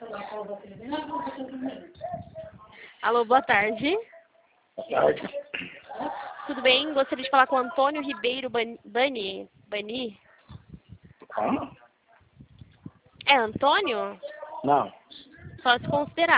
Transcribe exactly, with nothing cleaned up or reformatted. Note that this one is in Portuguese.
Alô, boa tarde. Boa tarde. Tudo bem? Gostaria de falar com o Antônio Ribeiro Bani. Bani? Bani? Como? É Antônio? Não. Só se considerar.